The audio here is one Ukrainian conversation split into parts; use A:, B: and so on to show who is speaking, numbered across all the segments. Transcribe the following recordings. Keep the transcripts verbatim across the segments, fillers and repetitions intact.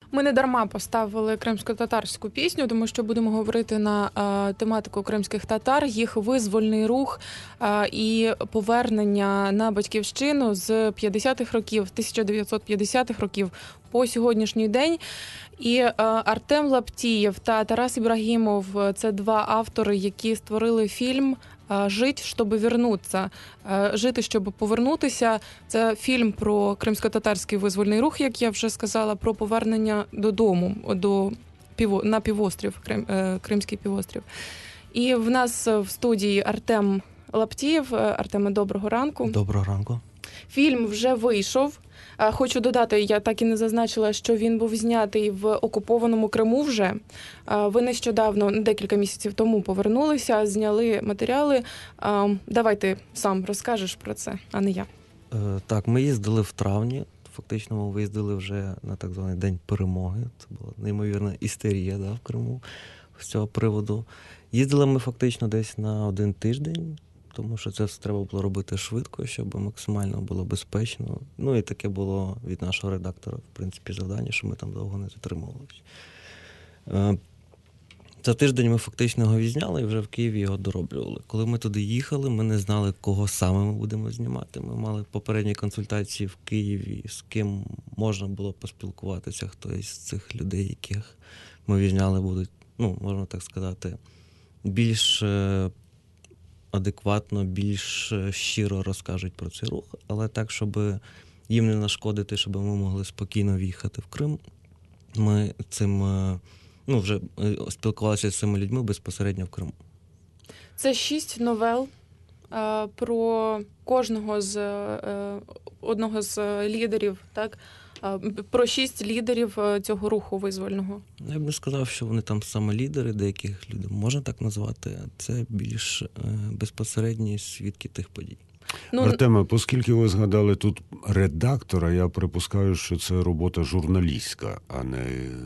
A: Ми не дарма поставили кримсько-татарську пісню, тому що будемо говорити на а, тематику кримських татар, їх визвольний рух а, і повернення на батьківщину з п'ятдесятих років, тисяча дев'ятсот п'ятдесятих років по сьогоднішній день. І а, Артем Лаптієв та Тарас Ібрагімов – це два автори, які створили фільм «Жить, щоб вернутися». «Жити, щоб повернутися» – це фільм про кримсько-татарський визвольний рух, як я вже сказала, про повернення додому, до, на півострів, Крим, Кримський півострів. І в нас в студії Артем Лаптієв. Артеме, доброго ранку.
B: Доброго ранку.
A: Фільм вже вийшов. Хочу додати, я так і не зазначила, що він був знятий в окупованому Криму вже. Ви нещодавно, декілька місяців тому повернулися, зняли матеріали. Давай ти сам розкажеш про це, а не я.
B: Так, ми їздили в травні. Фактично ми виїздили вже на так званий День перемоги. Це була неймовірна істерія, да, в Криму з цього приводу. Їздили ми фактично десь на один тиждень, тому що це все треба було робити швидко, щоб максимально було безпечно. Ну і таке було від нашого редактора, в принципі, завдання, що ми там довго не затримувалися. За тиждень ми фактично його відзняли і вже в Києві його дороблювали. Коли ми туди їхали, ми не знали, кого саме ми будемо знімати. Ми мали попередні консультації в Києві, з ким можна було поспілкуватися, хто із цих людей, яких ми відзняли, будуть, ну, можна так сказати, більш адекватно, більш щиро розкажуть про цей рух, але так, щоб їм не нашкодити, щоб ми могли спокійно в'їхати в Крим. Ми цим, ну, вже спілкувалися з цими людьми безпосередньо в Криму.
A: Це шість новел а, про кожного з а, одного з лідерів, так? А, про шість лідерів цього руху визвольного.
B: Я б не сказав, що вони там саме лідери, деяких людей можна так назвати. Це більш безпосередні свідки тих подій.
C: Ну, Артеме, оскільки ви згадали тут редактора, я припускаю, що це робота журналістська, а не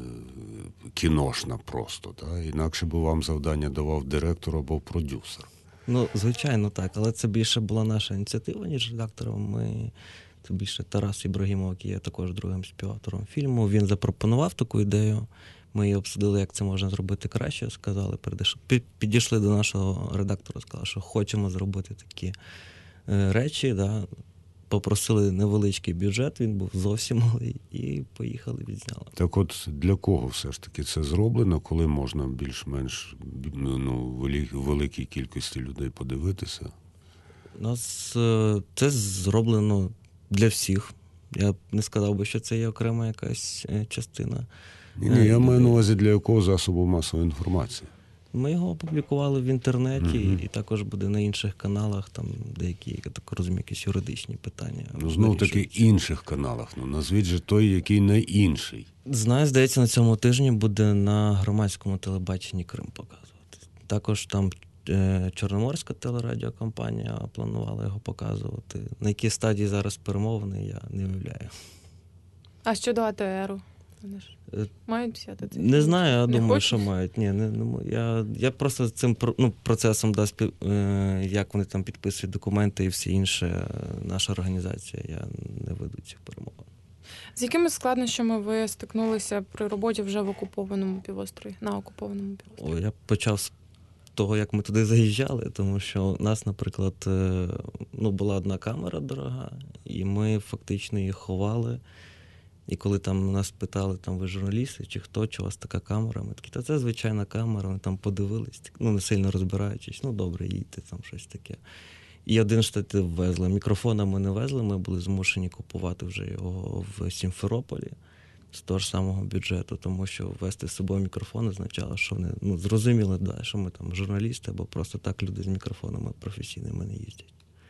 C: кіношна просто. Та? Інакше би вам завдання давав директор або продюсер.
B: Ну, звичайно, так. Але це більше була наша ініціатива, ніж редактором. Ми... Це більше Тарас Ібрагімов, який є також другим співавтором фільму. Він запропонував таку ідею. Ми її обсудили, як це можна зробити краще. Сказали, підійшли до нашого редактора, сказали, що хочемо зробити такі речі. Да. Попросили невеличкий бюджет, він був зовсім малий, і поїхали, відзняли.
C: Так от для кого все ж таки це зроблено, коли можна більш-менш, ну, великій кількості людей подивитися?
B: У нас це зроблено для всіх. Я б не сказав би, що це є окрема якась частина.
C: Ні, ні, я маю на увазі, для якого засобу масової інформації.
B: Ми його опублікували в інтернеті,
C: mm-hmm.
B: і також буде на інших каналах, там деякі, я так розумію, якісь юридичні питання.
C: Ну, знов-таки інших каналах. Ну, назвіть же той, який не інший.
B: Знаю, здається, на цьому тижні буде на громадському телебаченні Крим показувати. Також там Чорноморська телерадіокомпанія планувала його показувати. На якій стадії зараз перемовини, я не уявляю.
A: А щодо А Те Еру? Вони ж мають взяти цей?
B: Не знаю, я
A: не
B: думаю,
A: хочеш?
B: що мають. Ні, не, не, я, я просто цим, ну, процесом, да, спів, як вони там підписують документи і всі інше, наша організація, я не веду цих перемовин.
A: З якими складнощами ви стикнулися при роботі вже в окупованому півострові, на окупованому півострові?
B: О, я почав з того, як ми туди заїжджали, тому що у нас, наприклад, ну, була одна камера дорога, і ми фактично її ховали. І коли там нас питали, там, ви журналісти, чи хто, чи у вас така камера, ми такі, та це звичайна камера, вони там подивились, ну, не сильно розбираючись, ну, добре, їдьте, там щось таке. І один штатив везли. Мікрофона ми не везли, ми були змушені купувати вже його в Сімферополі з того ж самого бюджету, тому що вести з собою мікрофон означало, що вони, ну, зрозуміли, да, що ми там журналісти, або просто так люди з мікрофонами професійними не їздять.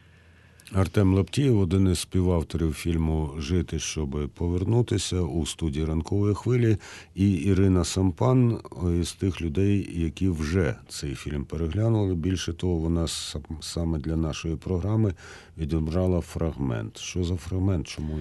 C: Артем Лаптієв, один із співавторів фільму «Жити, щоб повернутися» у студії «Ранкової хвилі», і Ірина Сампан із тих людей, які вже цей фільм переглянули. Більше того, вона саме для нашої програми відібрала фрагмент. Що за фрагмент? Чому, Іра?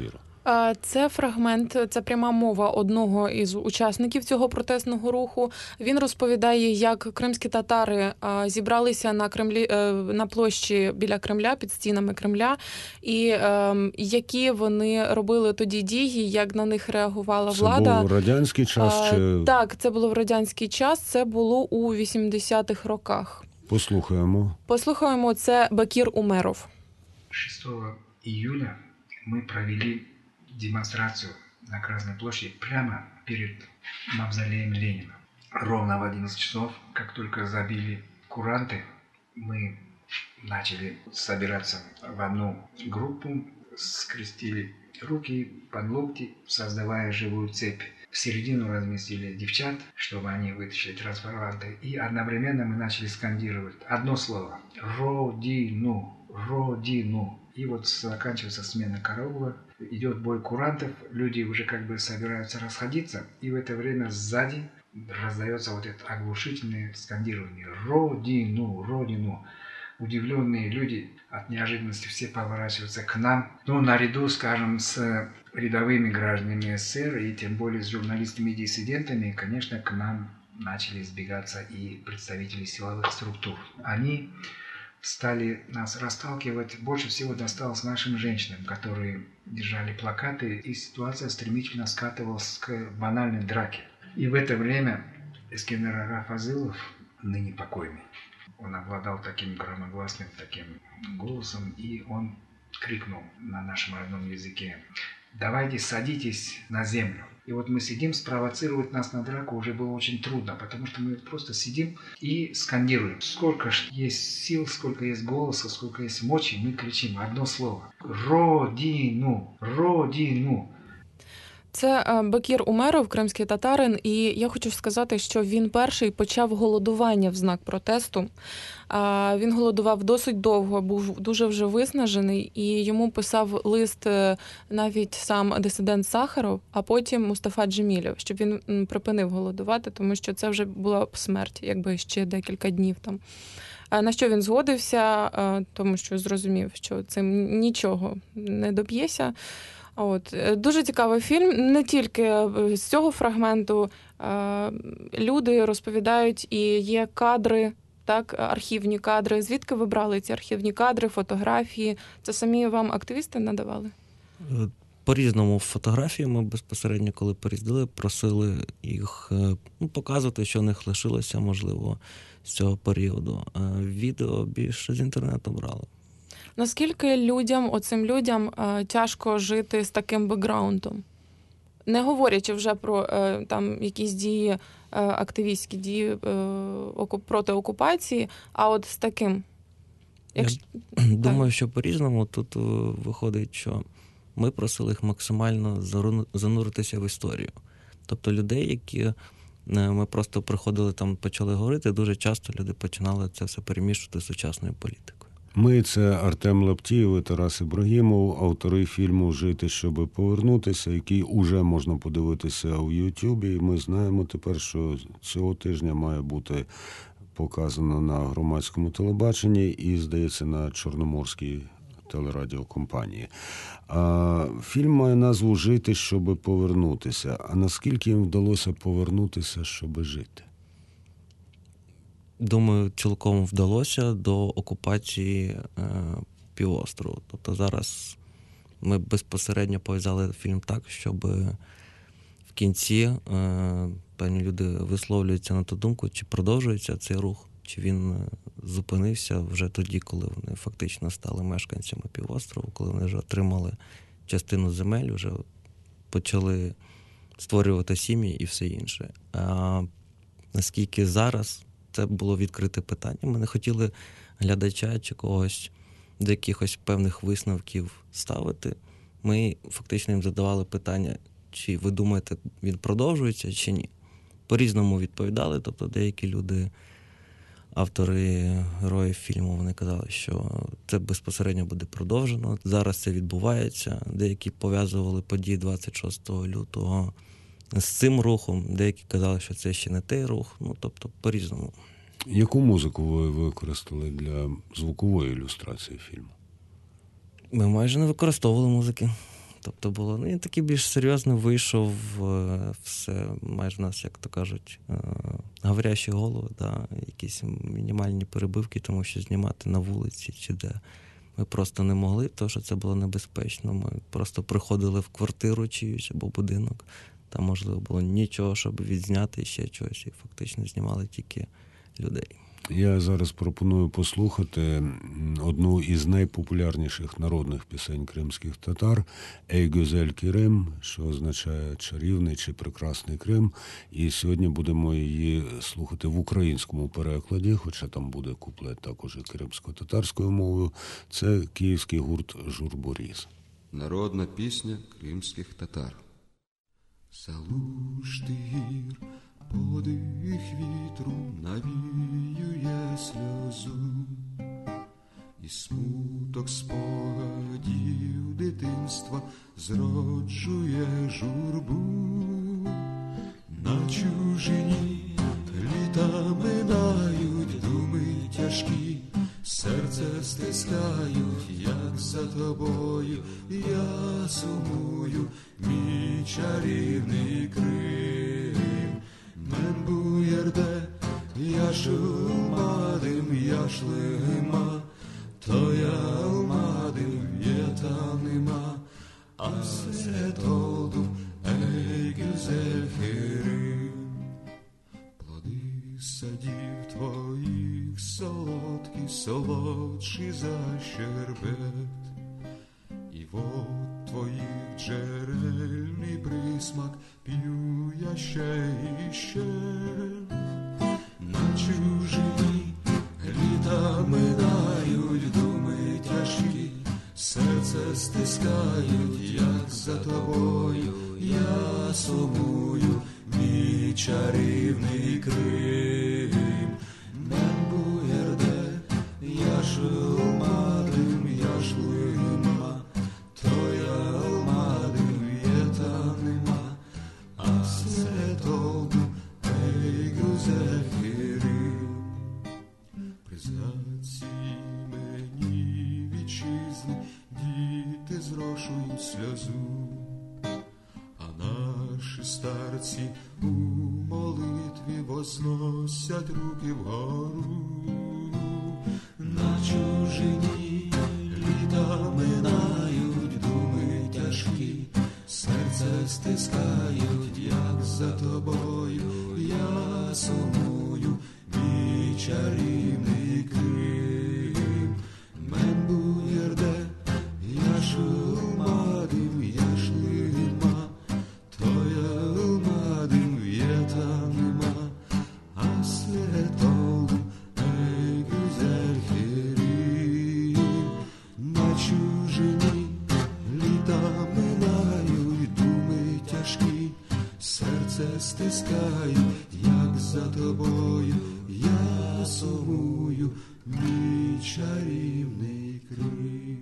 A: А, Це фрагмент, це пряма мова одного із учасників цього протестного руху. Він розповідає, як кримські татари а, зібралися на Кремлі, е, на площі біля Кремля, під стінами Кремля, і е, які вони робили тоді дії, як на них реагувала влада.
C: Це був радянський час?
A: А,
C: Чи...
A: Так, це було в радянський час, це було у вісімдесятих роках.
C: Послухаємо.
A: Послухаємо, це Бакір Умеров.
D: шестого июля мы провели демонстрацию на Красной площади прямо перед мавзолеем Ленина. Ровно в одиннадцать часов, как только забили куранты, мы начали собираться в одну группу, скрестили руки под локти, создавая живую цепь. В середину разместили девчат, чтобы они вытащили трансформаторы. И одновременно мы начали скандировать одно слово – «Родину». Родину. И вот заканчивается смена караула, идет бой курантов, люди уже как бы собираются расходиться, и в это время сзади раздается вот это оглушительное скандирование «Родину! Родину!». Удивленные люди от неожиданности все поворачиваются к нам, ну, наряду, скажем, с рядовыми гражданами СССР и тем более с журналистами и диссидентами, конечно, к нам начали сбегаться и представители силовых структур. Они стали нас расталкивать. Больше всего досталось нашим женщинам, которые держали плакаты, и ситуация стремительно скатывалась к банальной драке. И в это время Эскендер Ага Фазылов, ныне покойный, он обладал таким громогласным таким голосом, и он крикнул на нашем родном языке: «Давайте садитесь на землю». И вот мы сидим, спровоцировать нас на драку уже было очень трудно, потому что мы просто сидим и скандируем. Сколько есть сил, сколько есть голоса, сколько есть мочи, мы кричим одно слово: «Родину! Родину!».
A: Це Бакір Умеров, кримський татарин, і я хочу сказати, що він перший почав голодування в знак протесту. Він голодував досить довго, був дуже вже виснажений, і йому писав лист навіть сам дисидент Сахаров, а потім Мустафа Джемілєв, щоб він припинив голодувати, тому що це вже була б смерть, якби ще декілька днів там. На що він згодився, тому що зрозумів, що цим нічого не доб'єся. От. Дуже цікавий фільм. Не тільки з цього фрагменту люди розповідають, і є кадри, так, архівні кадри. Звідки ви брали ці архівні кадри, фотографії? Це самі вам активісти надавали?
B: По-різному фотографії ми безпосередньо, коли переїздили, просили їх, ну, показувати, що в них лишилося, можливо, з цього періоду. А відео більше з інтернету брали.
A: Наскільки людям, оцим людям, тяжко жити з таким бекграундом? Не говорячи вже про там якісь дії, активістські дії проти окупації, а от з таким.
B: Якщо... Я думаю, що по-різному тут виходить, що ми просили їх максимально зануритися в історію. Тобто людей, які ми просто приходили там, почали говорити, дуже часто люди починали це все перемішувати з сучасною політикою.
C: Ми – це Артем Лаптєєв і Тарас Ібрагімов, автори фільму «Жити, щоб повернутися», який уже можна подивитися у Ютубі. І ми знаємо тепер, що цього тижня має бути показано на громадському телебаченні і, здається, на Чорноморській телерадіокомпанії. А фільм має назву «Жити, щоб повернутися». А наскільки їм вдалося повернутися, щоб жити?
B: Думаю, цілком вдалося до окупації е, півострову. Тобто зараз ми безпосередньо пов'язали фільм так, щоб в кінці е, певні люди висловлюються на ту думку, чи продовжується цей рух, чи він зупинився вже тоді, коли вони фактично стали мешканцями півострову, коли вони вже отримали частину земель, вже почали створювати сім'ї і все інше. А наскільки зараз це було відкрите питання. Ми не хотіли глядача чи когось до якихось певних висновків ставити. Ми фактично їм задавали питання, чи ви думаєте, він продовжується, чи ні. По-різному відповідали, тобто деякі люди, автори, героїв фільму, вони казали, що це безпосередньо буде продовжено. Зараз це відбувається. Деякі пов'язували події двадцять шостого лютого з цим рухом, деякі казали, що це ще не той рух, ну, тобто по-різному.
C: Яку музику ви використали для звукової ілюстрації фільму?
B: Ми майже не використовували музики. Тобто було, ну, і такий більш серйозно вийшов, все, майже в нас, як то кажуть, говорящі голови, да, якісь мінімальні перебивки, тому що знімати на вулиці чи де ми просто не могли, тому що це було небезпечно. Ми просто приходили в квартиру чиюсь або будинок, там, можливо, було нічого, щоб відзняти ще чогось, і фактично знімали тільки людей.
C: Я зараз пропоную послухати одну із найпопулярніших народних пісень кримських татар «Ей гюзель Керем», що означає «чарівний» чи «прекрасний Крим». І сьогодні будемо її слухати в українському перекладі, хоча там буде куплет також і кримсько-татарською мовою. Це київський гурт «Журборіз».
E: Народна пісня кримських татар. Залужний гір, подих вітру навіює сльозу, і смуток спогадів дитинства зроджує журбу. На чужині літа минають, думи тяжкі, серце стискають, як за тобою я сумую, мій чарівний Крим. Мен bu yerde yaşılmadım yaşlığıma, doyalmadım yetanıma, hasret oldum ey güzel Kerim. Плоди садів твоїх солодкі, солодші за щербет, і вод твоїх джерельний присмак п'ю я ще і ще. На чужині літа минають, думи тяжкі, серце стискають, як за тобою я сумую, мій чарівний Крим. Мен bu yerde yaşılmadım yaşlığıma, doyalmadım yetanıma, hasret oldum ey güzel Kerim. Признаться мені, вітчизни, діти зрошують сльозу, а наші старці у молитві возносять руки вгору. На чужині літа минають, думи тяжкі, серце стискають, як за тобою я сумую, мій чарівний Крим. Мен bu yerde yaşılmadım yaşlığıma, doyalmadım yetanıma, hasret oldum ey güzel Kerim. На чужині літа минають, думи тяжкі, серце стискають, як за тобою я сумую, мій чарівний Крим.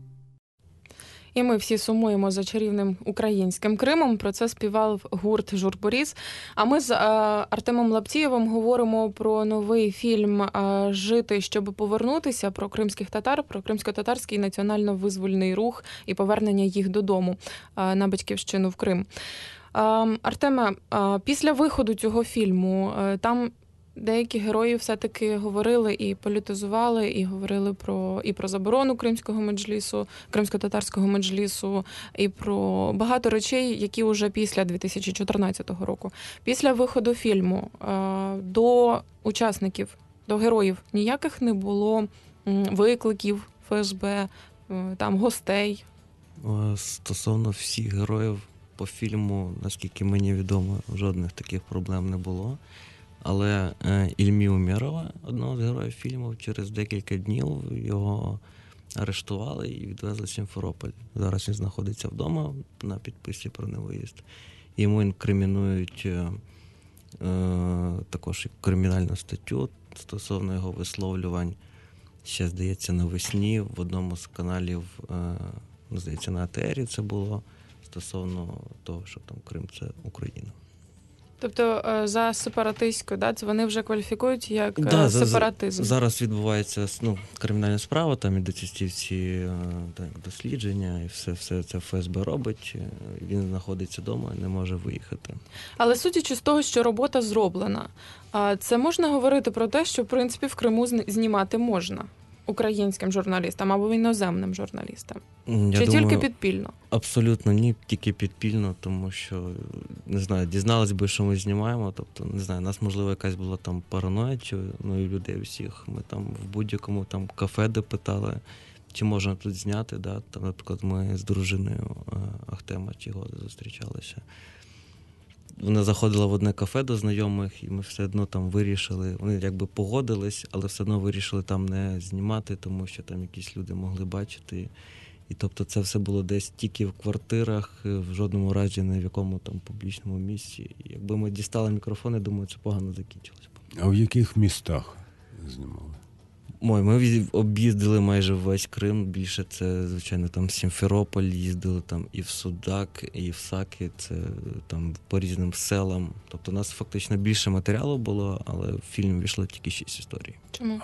A: І ми всі сумуємо за чарівним українським Кримом. Про це співав гурт «Журборіз». А ми з а, Артемом Лаптієвим говоримо про новий фільм а, «Жити, щоб повернутися», про кримських татар, про кримсько-татарський національно-визвольний рух і повернення їх додому а, на батьківщину в Крим. А, Артеме, а, після виходу цього фільму а, там деякі герої все-таки говорили і політизували, і говорили про, і про заборону кримського меджлісу, кримсько-татарського меджлісу, і про багато речей, які вже після дві тисячі чотирнадцятого року. Після виходу фільму до учасників, до героїв ніяких не було викликів ФСБ, там гостей?
B: Стосовно всіх героїв по фільму, наскільки мені відомо, жодних таких проблем не було. Але Ільмі Умєрова, одного з героїв фільму, через декілька днів його арештували і відвезли в Сімферополь. Зараз він знаходиться вдома на підписі про невиїзд. Йому інкримінують е, також кримінальну статтю стосовно його висловлювань. Ще, здається, навесні в одному з каналів, е, здається, на АТРі це було, стосовно того, що там Крим – це Україна.
A: Тобто е, за сепаратистською, да, це вони вже кваліфікують як е,
B: Да, за-
A: сепаратизм.
B: Зараз відбувається ну, кримінальна справа, там ідуть ці всі е, так, дослідження, і все, все це Ф С Б робить. Е, Він знаходиться вдома і не може виїхати.
A: Але судячи з того, що робота зроблена, а це можна говорити про те, що в принципі в Криму зні- знімати можна українським журналістам або іноземним журналістам.
B: М, Я
A: Чи
B: думаю,
A: тільки підпільно?
B: абсолютно ні, тільки підпільно, тому що, не знаю, дізнались би, що ми знімаємо. Тобто, не знаю, у нас, можливо, якась була там параноя, чи ну, і людей всіх. Ми там в будь-якому там кафе, де питали, чи можна тут зняти. Да? Там, наприклад, ми з дружиною е, Ахтема Чигози зустрічалися. Вона заходила в одне кафе до знайомих, і ми все одно там вирішили, вони якби погодились, але все одно вирішили там не знімати, тому що там якісь люди могли бачити. І тобто це все було десь тільки в квартирах, в жодному разі не в якому там публічному місці. І якби ми дістали мікрофони, думаю, це погано закінчилось б.
C: А в яких містах знімали?
B: Ой, ми віз- об'їздили майже весь Крим. Більше це, звичайно, там Сімферополь, їздили там і в Судак, і в Саки, це там по різним селам. Тобто у нас фактично більше матеріалу було, але в фільм війшло тільки шість історій.
A: Чому?
C: А,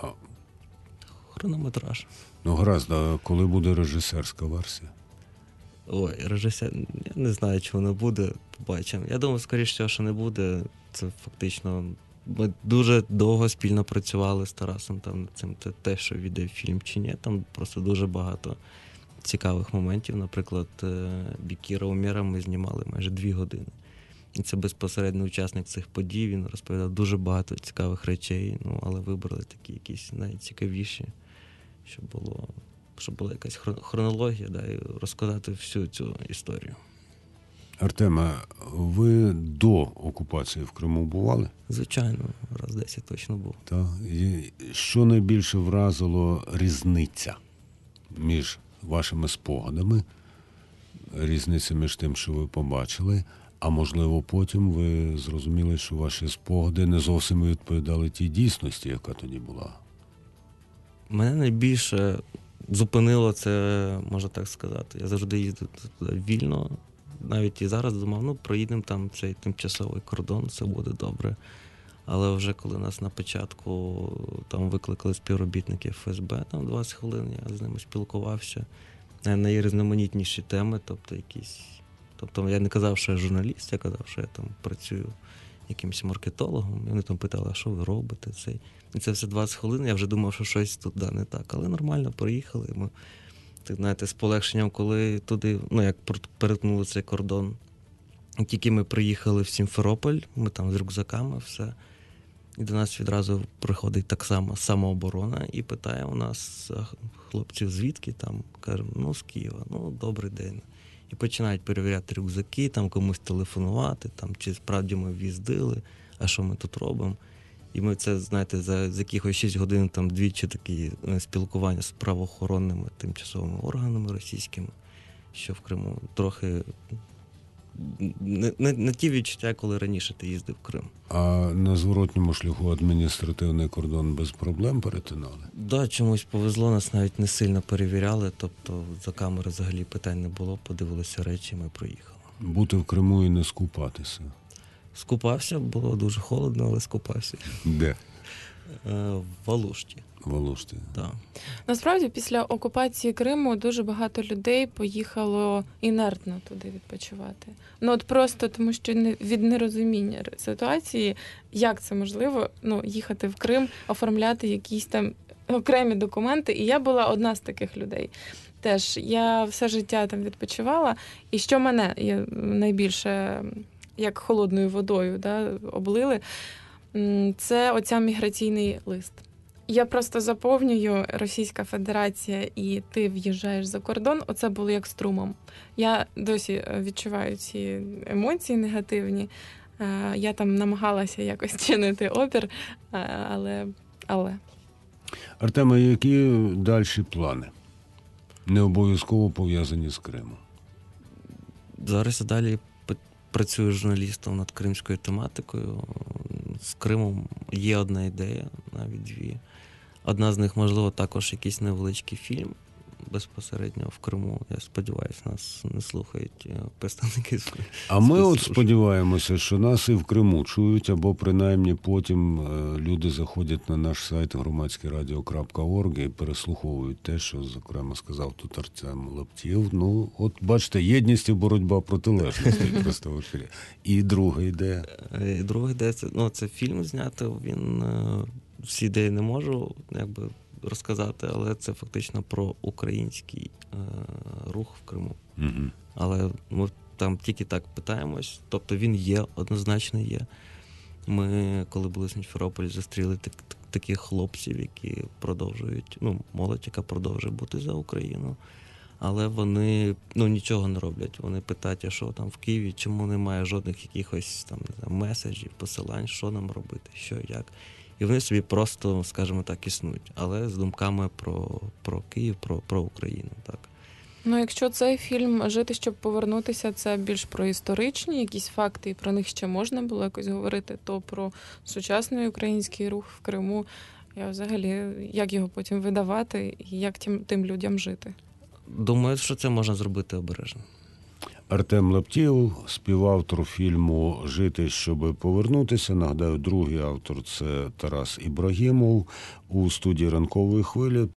B: Хронометраж.
C: ну, гаразд, а коли буде режисерська версія?
B: Ой, режисер, я не знаю, чи воно буде, побачимо. Я думаю, скоріше всього, що не буде. Це фактично. Ми дуже довго спільно працювали з Тарасом там над цим. Це те, що віде фільм чи ні. Там просто дуже багато цікавих моментів. Наприклад, е, Бікіра Умєра ми знімали майже дві години. І це безпосередньо учасник цих подій. Він розповідав дуже багато цікавих речей, ну, але вибрали такі якісь найцікавіші, щоб було, щоб була якась хро- хронологія, да, і розказати всю цю історію.
C: Артеме, ви до окупації в Криму бували?
B: Звичайно, раз десять точно був.
C: Так. І що найбільше вразило різниця між вашими спогадами, різниця між тим, що ви побачили, а можливо потім ви зрозуміли, що ваші спогади не зовсім відповідали тій дійсності, яка тоді була?
B: Мене найбільше зупинило це, можна так сказати. Я завжди їздив туди вільно. Навіть і зараз думав, ну, проїдемо там цей тимчасовий кордон, все буде добре. Але вже коли нас на початку там викликали співробітники Ф С Б, там двадцять хвилин, я з ними спілкувався на найрізноманітніші теми, тобто якісь. Тобто я не казав, що я журналіст, я казав, що я там працюю якимось маркетологом. І вони там питали, а що ви робите? Цей. І це все двадцять хвилин, я вже думав, що щось тут да, не так. Але нормально, проїхали. Ми, так, знаєте, з полегшенням, коли туди, ну, як перетнули цей кордон. І тільки ми приїхали в Сімферополь, ми там з рюкзаками, все. І до нас відразу приходить так само самооборона і питає у нас хлопців звідки, там, кажемо, ну, з Києва, ну, добрий день. І починають перевіряти рюкзаки, там комусь телефонувати, там, чи справді ми в'їздили, а що ми тут робимо. І ми це, знаєте, за, за якихось шість годин там двічі такі спілкування з правоохоронними тимчасовими органами російськими, що в Криму трохи не, не, не ті відчуття, коли раніше ти їздив в Крим.
C: А на зворотньому шляху адміністративний кордон без проблем перетинали?
B: Да, чомусь повезло, нас навіть не сильно перевіряли, тобто за камери взагалі питань не було, подивилися речі, ми проїхали.
C: Бути в Криму і не скупатися.
B: Скупався, було дуже холодно, але скупався.
C: Де?
B: В Алушті.
C: В Алушті.
B: Да.
A: Насправді, після окупації Криму дуже багато людей поїхало інертно туди відпочивати. Ну от просто тому, що не- від нерозуміння ситуації, як це можливо, ну, їхати в Крим, оформляти якісь там окремі документи. І я була одна з таких людей. Теж я все життя там відпочивала. І що мене є найбільше як холодною водою, да, облили, м, це оця міграційний лист. Я просто заповнюю Російська Федерація, і ти в'їжджаєш за кордон. Оце було як струмом. Я досі відчуваю ці емоції негативні. Е, Я там намагалася якось чинити опір, е, але... але...
C: Артеме, які далі плани? Не обов'язково пов'язані з Кримом.
B: Зараз я далі п- працюю журналістом над кримською тематикою. З Кримом є одна ідея, навіть дві. Одна з них, можливо, також якийсь невеличкий фільм. безпосередньо в Криму. Я сподіваюся, нас не слухають е, представники. з-
C: А ми от
B: спецслужб.
C: сподіваємося, що нас і в Криму чують, або принаймні потім е, люди заходять на наш сайт громадськерадіо крапка орг і переслуховують те, що, зокрема, сказав тут Артем Лаптєв. Ну, от бачите, єдність і боротьба протилежностей просто в ефірі. І друга ідея.
B: Е, і Друга ідея, це, ну, це фільм зняти, він, е, всі ідеї не можу якби розказати, але це фактично про український е, рух в Криму.
C: Угу.
B: Але ми там тільки так питаємось, тобто він є, однозначно є. Ми, коли були в Сімферополі, зустріли так, так, таких хлопців, які продовжують, ну, молодь, яка продовжує бути за Україну. Але вони ну, нічого не роблять. Вони питають, а що там в Києві, чому немає жодних якихось там не знаю, меседжів, посилань, що нам робити, що, як. І вони собі просто, скажімо так, існують, але з думками про, про Київ, про, про Україну. Так.
A: Ну, якщо цей фільм «Жити, щоб повернутися», це більш про історичні якісь факти, і про них ще можна було якось говорити, то про сучасний український рух в Криму, я взагалі, як його потім видавати і як тим, тим людям жити?
B: Думаю, що це можна зробити обережно.
C: Артем Лаптєв, співавтор фільму «Жити, щоб повернутися». Нагадаю, другий автор – це Тарас Ібрагімов. У студії «Ранкової хвилі»